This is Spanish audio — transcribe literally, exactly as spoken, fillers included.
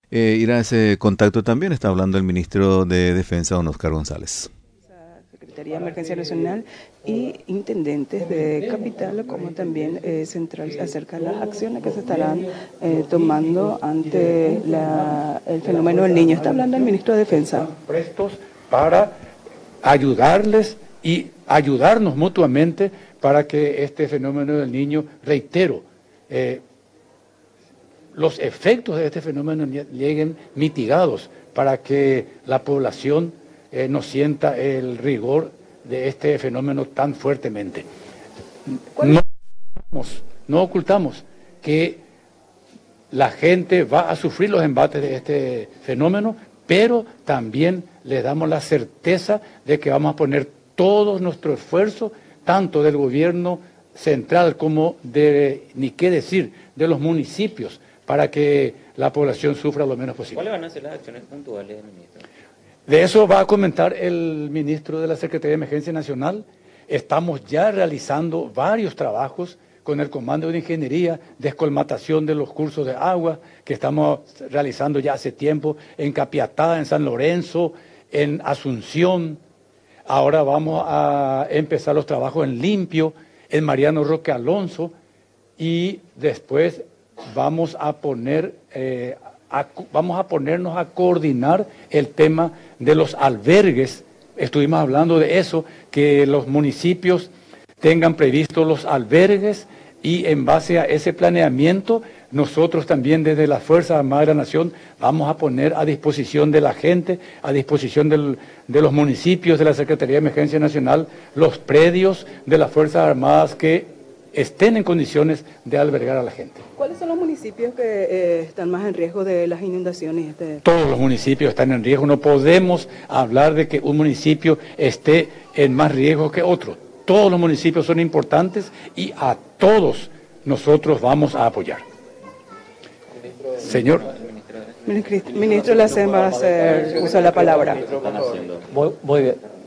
eh, ir a ese contacto también. Está hablando el ministro de Defensa, don Oscar González. Secretaría de Emergencia Nacional y intendentes de capital, como también eh, central, acerca de las acciones que se estarán eh, tomando ante la, el fenómeno del niño. Está hablando el ministro de Defensa. Prestos para ayudarles y ayudarnos mutuamente para que este fenómeno del niño, reitero, eh, los efectos de este fenómeno lleguen mitigados para que la población eh, no sienta el rigor de este fenómeno tan fuertemente. No, no ocultamos que la gente va a sufrir los embates de este fenómeno, pero también le damos la certeza de que vamos a poner todo nuestro esfuerzo, tanto del gobierno central como de, ni qué decir, de los municipios, para que la población sufra lo menos posible. ¿Cuáles van a ser las acciones puntuales, ministro? De eso va a comentar el ministro de la Secretaría de Emergencia Nacional. Estamos ya realizando varios trabajos con el Comando de Ingeniería, descolmatación de los cursos de agua, que estamos realizando ya hace tiempo en Capiatá, en San Lorenzo, en Asunción. Ahora vamos a empezar los trabajos en Limpio, en Mariano Roque Alonso, y después vamos a poner, eh, a, vamos a ponernos a coordinar el tema de los albergues. Estuvimos hablando de eso, que los municipios tengan previstos los albergues y en base a ese planeamiento, nosotros también desde la Fuerza Armada de la Nación vamos a poner a disposición de la gente, a disposición del, de los municipios, de la Secretaría de Emergencia Nacional, los predios de las Fuerzas Armadas que estén en condiciones de albergar a la gente. ¿Cuáles son los municipios que eh, están más en riesgo de las inundaciones? Este... Todos los municipios están en riesgo. No podemos hablar de que un municipio esté en más riesgo que otro. Todos los municipios son importantes y a todos nosotros vamos a apoyar. Señor. Ministro, ministro de la S E M va a hacer uso de la palabra. Muy, muy bien.